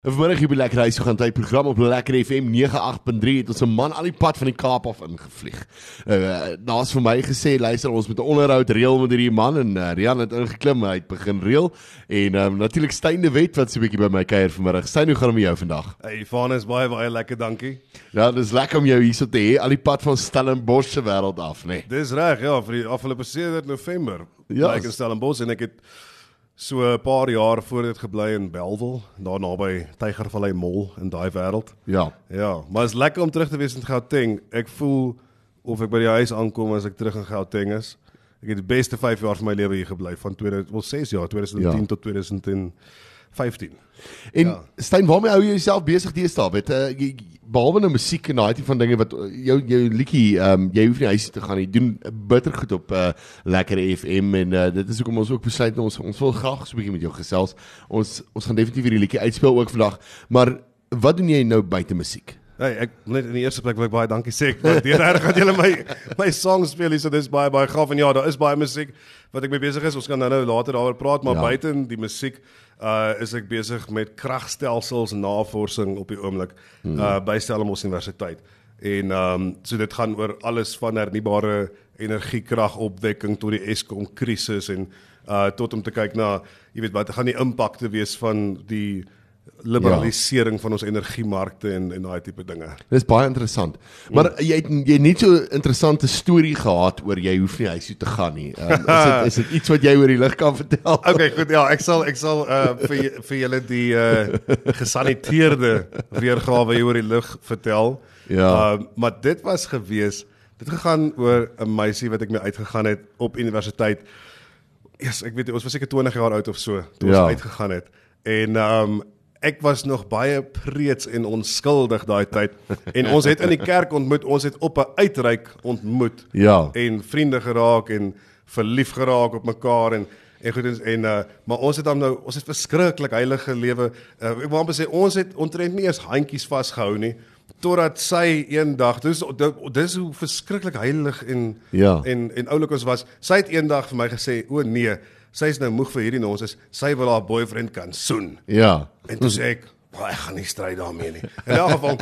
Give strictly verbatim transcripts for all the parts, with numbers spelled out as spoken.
Vanmiddag hier by Lekker Huis, we gaan tyd program op Lekker F M nege agt punt drie, het ons 'n man al die pad van die Kaap af ingevlieg. Uh, Daar's vir my gesê, luister, ons moet 'n onderhoud reël met hierdie man, en uh, Rian het ingeklim, hy het begin reël, en um, natuurlik Steyn de Wet, wat so 'n bietjie by my kuier vanmiddag. Steyn, hoe gaan het met jou vandag? Hey, Van is baie, baie lekker, dankie. Ja, dis lekker om jou hier so te hê, al die pad van Stellenbosch se wêreld af, nee. Dis reg, ja, vir die afgelope sedert November. Ja. Ek in Stellenbosch en ek het so 'n paar jaar voor dit gebly in Bellville, daar naby Tygervallei Mall in daai wêreld. Ja. Ja, maar is lekker om terug te wees in Gauteng. Ek voel of ek by die huis aankom as ek terug in Gauteng is. Ek het die beste vyf jaar van my lewe hier gebly, van tweeduisend, wel ses jaar, twintig tien Ja. tot twintig vyftien. En Ja. Steyn, waarmee hou jy jouself besig deesdae? Weet uh, jy, behalwe nou musiek en daai tipe van dinge wat uh, jou jou liedjie, um, jy hoef nie huis toe te gaan nie. Doen bitter goed op uh, Lekker F M, en uh, dit is hoekom ons ook besluit ons ons wil graag so 'n bietjie met jou gesels. Ons ons gaan definitief hierdie liedjie uitspeel ook vandag. Maar wat doen jy nou buite musiek? Hey, ek net in die eerste plek wil ek baie dankie sê. Ek waardeer reg dat julle my my songs speel hier, so dis baie baie gaaf. En ja, daar is baie musiek wat ek mee besig is. Ons gaan nou nou later daaroor praat, maar Ja. buiten die musiek uh is ek besig met kragstelsels navorsing op die oomblik hmm. uh by Stellenbosch Universiteit. En um so dit gaan oor alles van hernubare energiekragopwekking tot die Eskom krisis en uh tot om te kyk na, jy weet, wat gaan die impakte wees van die liberalisering ja. van ons energiemarkte en en daai tipe dinge. Dis baie interessant. Maar mm. jy het jy het net so 'n interessante storie gehad oor jy hoef nie huis toe te gaan nie. Um, is dit is dit iets wat jy oor die lig kan vertel? Okay, goed. Ja, ek sal ek sal uh vir vir julle die uh gesaniteerde weergawe hier oor die lug vertel. Ja. Uh maar dit was gewees, dit gegaan oor 'n meisie wat ek mee uitgegaan het op universiteit. Yes, ek weet ons was seker twintig jaar oud of so toe Ja. ons uitgegaan het. En um ek was nog baie preets en onskuldig daai tyd. En ons het in die kerk ontmoet, ons het op 'n uitreik ontmoet. Ja. En vriende geraak en verlief geraak op mekaar en en goed en, en uh, maar ons het dan nou ons het verskriklik heilige lewe. Uh, ek wil amper sê ons het ontrent nie eens handjies vasgehou nie totdat sy eendag, dis dis hoe verskriklik heilig en Ja. en en oulik ons was. Sy het eendag vir my gesê, "O nee, sy is nou moeg vir hierdie nonsens. Sy wil haar boyfriend kan soen." Ja. En toe sê ek, "Well, ek gaan nie stryd daarmee nie." In elk geval,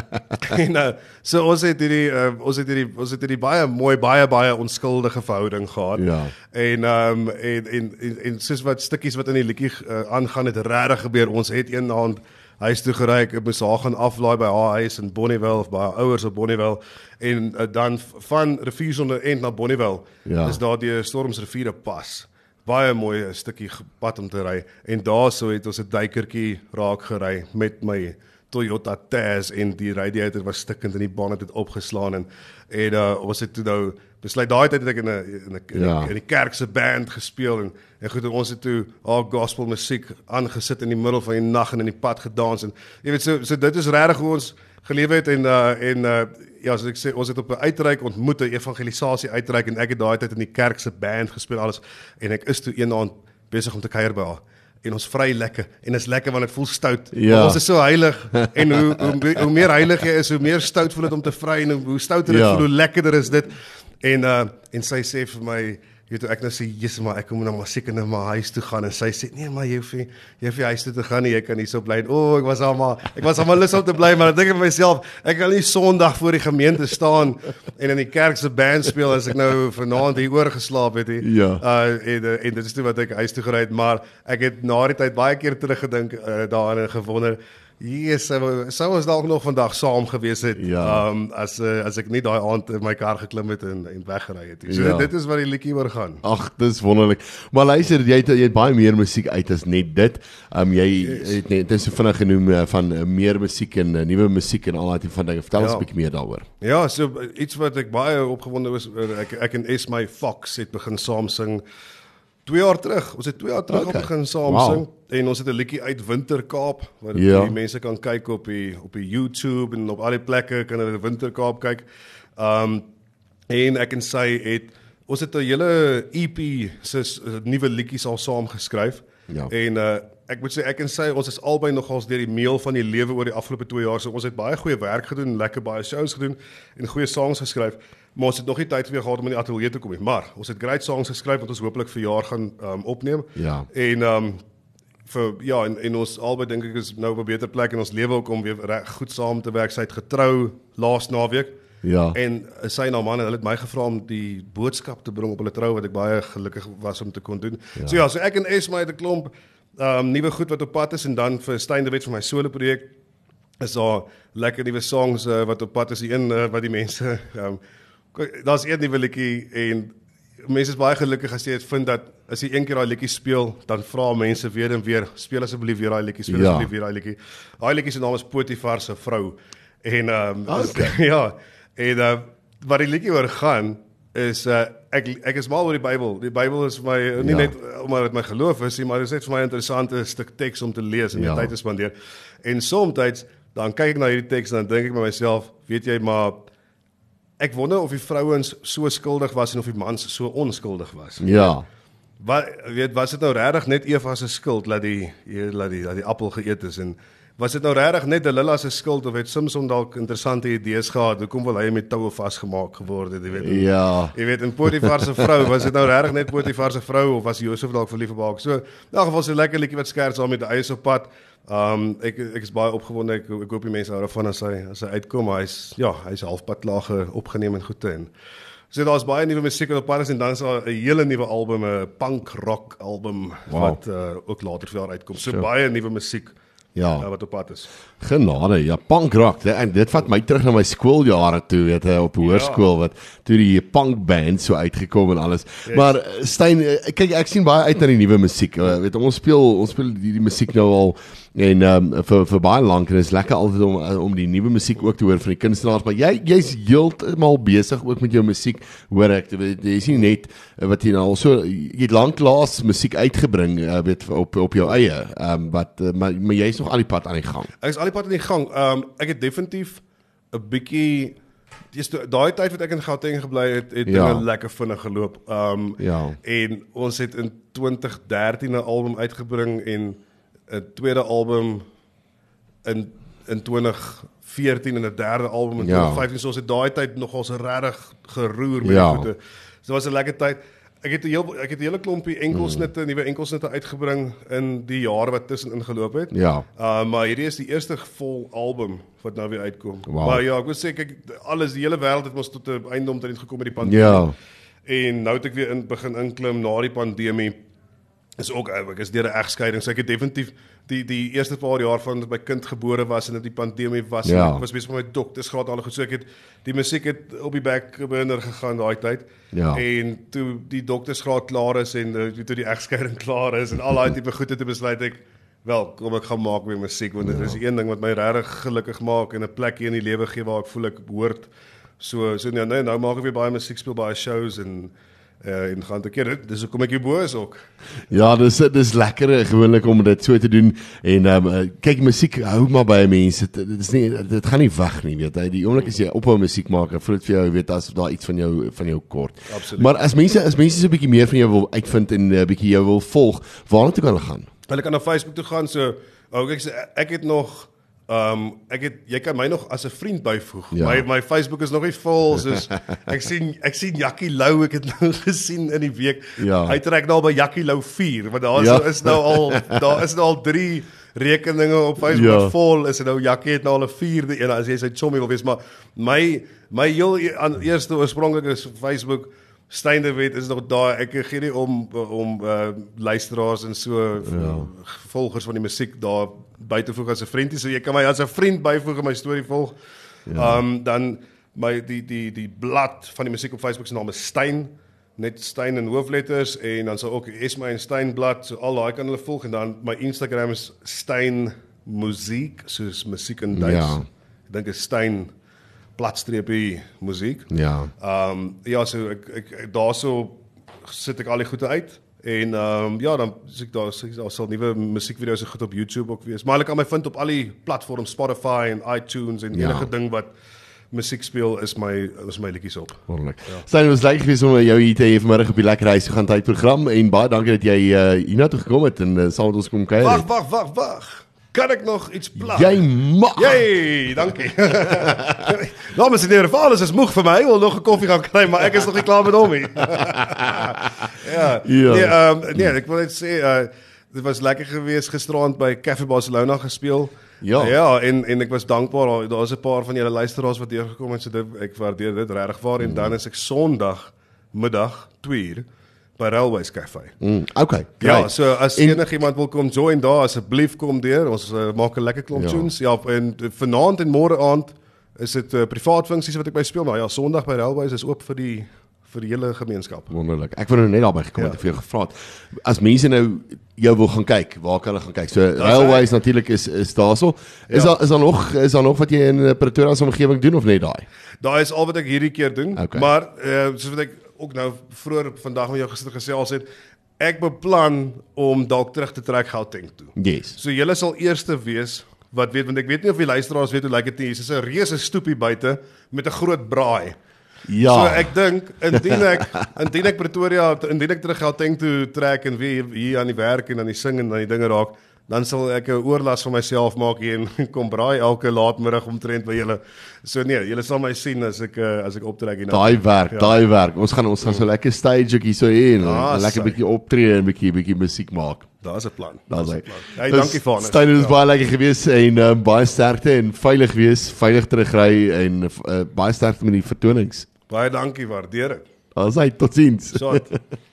en uh, so ons het hierdie uh, ons het hierdie ons het hierdie baie mooi, baie baie onskuldige verhouding gehad. Ja. En um en en en, en soos wat stukkies wat in die liedjie uh, aangaan het regtig gebeur. Ons het een aand huis toe gery, ek moes haar gaan aflaai by haar huis in Bonnievale of by haar ouers op Bonnievale en uh, dan van Riviersonder end na Bonnievale Ja. is daar die Stormsrivier pas. Baie mooi stukkie pad om te ry en daarso het ons 'n duikertjie raak gery met my Toyota Tazz en die radiator was stikkend en die baan het dit opgeslaan en en uh, ons het toe nou besluit daai tyd het ek in 'n in 'n Ja. in die kerk se band gespeel en en goed en ons het toe al gospel musiek aangesit in die middel van die nag en in die pad gedans en jy weet so so dit is regtig hoe ons gelewe het en uh, en uh, ja, soos ek sê, ons het op 'n uitreik ontmoet, 'n evangelisasie uitreik en ek het daai tyd in die kerk se band gespeel alles en ek is toe eendag besig om te kuier by haar. En ons vry lekker en is lekker want ek voel stout. Ja. Ons is so heilig en hoe, hoe hoe meer heilig jy is, hoe meer stout voel dit om te vry en hoe, hoe stouter dit Ja. voel, hoe lekkerder is dit. En uh en sy sê vir my, jy weet ek nou sê, "Jesus, maar ek moet nou maar seker nou maar huis toe gaan." En sy sê, "Nee, maar jy hoef nie, jy hoef nie huis toe te gaan nie, jy kan hier so bly." O, oh, ek was almal, ek was almal lus om te bly, maar ek dink vir myself, ek kan nie Sondag voor die gemeente staan en in die kerk se band speel as ek nou vanaand hier oor geslaap het hier. Ja. Uh en, en dit is toe wat ek huis toe gery het, maar ek het na die tyd baie keer teruggedink uh, daaraan en gewonder, yes, sou sou ons dalk nog vandag saam gewees het, Ja. um, as uh, as ek nie daai aand in my kar geklim het en en weggery het. So Ja. dit is wat die liedjie oor gaan. Ag, dis wonderlik. Maar luister, jy het, jy het baie meer musiek uit as net dit. Um jy Yes. het net dis so vinnig genoem uh, van uh, meer musiek en uh, nuwe musiek en al daai tipe van dinge. Vertel ons Ja. 'n bietjie meer daaroor. Ja, so iets wat ek baie opgewonde was oor, ek ek en Esmy Fox het begin saam sing twee jaar terug. Ons het twee jaar terug Okay. okay. op begin saam Wow. sing en ons het 'n liedjie uit Winterkaap waar Ja. die mense kan kyk op die op die YouTube en op al die plekke kan hulle Winterkaap kyk. Um en ek en sy het ons het 'n hele E P se nuwe liedjies al saam geskryf. Ja. En uh ek moet sê ek en sy ons is albei nogals deur die meel van die lewe oor die afgelope twee jaar. So ons het baie goeie werk gedoen, lekker baie shows gedoen en goeie songs geskryf. Maar ons het nog nie tyd weer gehad om in die ateljee te kom nie. Maar ons het great songs geskryf wat ons hopelik vir jaar gaan um, opneem. Ja. En um vir ja en, en ons albei dink ek is nou op 'n beter plek in ons lewe ook om weer reg, goed saam te werk. Sy het getrou laas naweek. Ja. En sy en haar man, hulle het my gevra om die boodskap te bring op hulle trou wat ek baie gelukkig was om te kon doen. Ja. So ja, so ek en Esma het 'n klomp um, nuwe goed wat op pad is en dan vir Stein de Wet vir my solo projek is daar lekker nuwe songs uh, wat op pad is, die een uh, wat die mense um, daar's een nuwe liedjie en mense is baie gelukkig as jy het vind dat as jy een keer daai liedjie speel, dan vra mense weer en weer, speel asseblief weer daai liedjie, speel ja. asseblief weer daai liedjie. Daai liedjie se naam is Potifar se vrou. En um, okay. ja, en uh, wat die liedjie oor gaan is uh, ek ek is mal oor die Bybel. Die Bybel is vir my nie ja. net omdat dit my geloof is nie, maar dit is net vir my 'n interessante stuk teks om te lees en ja. tyd te spandeer. En soms dan kyk ek na hierdie teks en dan dink ek by myself, weet jy, maar ek wonder of die vrouens so skuldig was en of die mans so onskuldig was. Ja. Wat weet, was dit nou regtig net Eva se skuld dat die laat die dat die appel geëet is en was dit nou regtig net Delilah se skuld of het Samson dalk interessante idees gehad? Hoekom wil hy met toue vasgemaak geword het, jy weet? Ja. Jy weet, en Potifar se vrou, was dit nou regtig net Potifar se vrou of was Josef dalk verlief op haar? So, in elk geval so 'n lekker liedjie wat skerts saam met die eie op pad. Um ek ek is baie opgewonde. Ek, ek hoop die mense hou daarvan as hy as hy uitkom. Hy's ja, hy's halfpad laag opgeneem en goed te en. So daar's baie nuwe musiek op pad en dan is daar 'n hele nuwe album, 'n punk rock album wow. wat uh, ook later vir jaar uitkom. So sure. baie nuwe musiek. Ja, uh, wat op pad is. Genade, ja, punk rock. En dit vat my terug na my skooljare toe, weet jy, op hoërskool wat toe die punk band so uitgekom en alles. Yes. Maar Stein, kyk ek sien baie uit na die nuwe musiek. Weet ons speel ons speel die, die musiek nou al en um, vir vir baie lank en dit is lekker altyd om om die nuwe musiek ook te hoor van die kunstenaars, maar jy jy's heeltemal besig ook met jou musiek, hoor ek. Jy sien net wat jy nou al so jy het lanklaas musiek uitgebring, weet op op jou eie. Um, wat maar, maar jy's nog al die pad aan die gang. Ek is al die pad aan die gang. Um, ek het definitief 'n bietjie daai tyd wat ek in Gauteng gebly het, het ja. dinge lekker vinnig geloop. Um, ja. En ons het in twintig dertien 'n album uitgebring en 'n tweede album in in twintig veertien en 'n derde album in ja. twintig vyftien. So ons het daai tyd nogals regtig geroer met ja. die goede. So was 'n lekker tyd. Ek het 'n heel ek het 'n hele klompie enkelsnitte, mm. nuwe enkelsnitte uitgebring in die jare wat tussenin geloop het. Ja. Uh, maar hierdie is die eerste vol album wat nou weer uitkom. Wow. Maar ja, ek wil sê kyk alles die hele wêreld het ons tot 'n eindom gekom met die pandemie. Ja. En nou het ek weer in begin inklim na die pandemie. Is ook ek is deur 'n egskeiding, so ek het definitief die die eerste paar jaar van dat my kind gebore was en dat die pandemie was, ja. en ek was besig met my doktersgraad al goed, so ek het die musiek het op die back burner gegaan daai tyd. Ja. En toe die doktersgraad klaar is en uh, toe die egskeiding klaar is en al daai tipe goede te besluit ek wel, kom ek gaan maak weer musiek want dit ja. is die een ding wat my regtig gelukkig maak en 'n plekjie in die lewe gee waar ek voel ek behoort. So so nee, nee nou maak ek weer baie musiek, speel baie shows en Uh, en gaan te keer, dis hoekom ek hier bo is ook. Ja, dis dis lekker gewoonlik om dit so te doen en um, uh, kyk musiek hou maar by mense. Dit is nie dit gaan nie weg nie, weet jy. Die oomblik as jy ophou musiek maak, voel dit vir jou weet as daar iets van jou van jou kort. Absoluut. Maar as mense as mense so 'n bietjie meer van jou wil uitvind en 'n uh, bietjie jou wil volg, waar toe kan hulle gaan? Hulle kan na Facebook toe gaan, so ook ek sê ek het nog Um, ek het, jy kan my nog as 'n vriend byvoeg. Ja. My my Facebook is nog nie vol, soos ek sien ek sien Jackie Lou, ek het nou gesien in die week. Ja. Hy trek nou by Jackie Lou vier, want daar is, ja. is nou al daar is nou al drie rekeninge op Facebook ja. vol. Is dit nou Jackie het nou al 'n vierde een as jy sy chommy wil wees, maar my my heel aan eerste oorspronklik is Facebook Stein de Wet is nog daar. Ek gee nie om om uh, luisteraars en so ja. volgers van die musiek daar by te voeg as 'n vriendie. So jy kan my as 'n vriend byvoeg en my storie volg. Ja. Um dan my die die die blad van die musiek op Facebook se naam is Stein, net Stein in hoofletters en dan sal ook Esma en Stein blad, so al daai kan hulle volg en dan my Instagram is Stein Musiek, soos musiek in Duits. Ja. Ek dink is Stein platstreepie musiek. Ja. Um ja, so ek ek daarso sit ek al die goede uit en um ja, dan sê ek daar sê daar sal nuwe musiekvideo's so goed op YouTube ook wees. Maar hulle kan my vind op al die platforms, Spotify en iTunes en ja. enige ding wat musiek speel is my is my liedjies op. Wonderlik. Ja. Stein, ons lekker gewees om jou hier te hê vanmiddag op die Lekker Huis gaan tyd program en baie dankie dat jy uh, hiernatoe gekom het en uh, saam met ons kom kuier. Wag, wag, wag, wag. Kan ek nog iets plak? Jy mag. Jee, dankie. Nou, mens in alles is moeg vir my. Ek wil nog 'n koffie gaan kry, maar ek is nog nie klaar met hom nie. ja. ja. Nee, um, nee, ek wil net sê uh dit was lekker geweest gisterand by Café Barcelona gespeel. Ja. Ja, en en ek was dankbaar. Daar's 'n paar van julle luisteraars wat deurgekom het, so dit, ek waardeer dit regtig waar en dan is ek Sondag middag twee uur by Railways Cafe. Mm, okay. Ja, Great. so as En- enigiemand wil kom join daar, asseblief kom deur. Ons uh, maak 'n lekker klomp Ja. tunes. Ja, en vanaand en môre aand is dit uh, privaat funksies wat ek by speel, maar ja, Sondag by Railways is oop vir die vir die hele gemeenskap. Wonderlik. Ek wou nou net daarby gekom Ja. het en vir jou gevra het. As mense nou jou wil gaan kyk, waar kan hulle gaan kyk? So Railways natuurlik is is daarso. Is Ja. daar is daar nog is daar nog wat jy in eh, Pretoria se omgewing doen of net daai? Daai is al wat ek hierdie keer doen, Okay. maar uh, soos wat ek ook nou vroeër vandag met jou gister gesels het, ek beplan om dalk terug te trek Gauteng toe. Yes. So julle sal eerste wees wat weet, want ek weet nie of die luisteraars weet hoe lyk dit nie. Hier is 'n reuse stoepie buite met 'n groot braai. Ja. So ek dink indien ek indien ek Pretoria indien ek terug Gauteng toe trek en weer hier aan die werk en aan die sing en aan die dinge raak, dan sal ek 'n oorlas van myself maak hier en kom braai elke laatmiddag omtrent by julle. So nee, julle sal my sien as ek uh, as ek optrek hier. Daai werk, Ja. daai werk. Ons gaan ons gaan so lekker stage ook hier so hê en Ah, ah, lekker sy. bietjie optree en bietjie bietjie musiek maak. Daar's 'n plan. Daar's hy. Hey, dankie Vanus. Stein, dit is baie lekker gewees en uh, baie sterkte en veilig wees, veilig terugry en uh, baie sterkte met die vertonings. Baie dankie, waardeer dit. Alsai, totsiens. So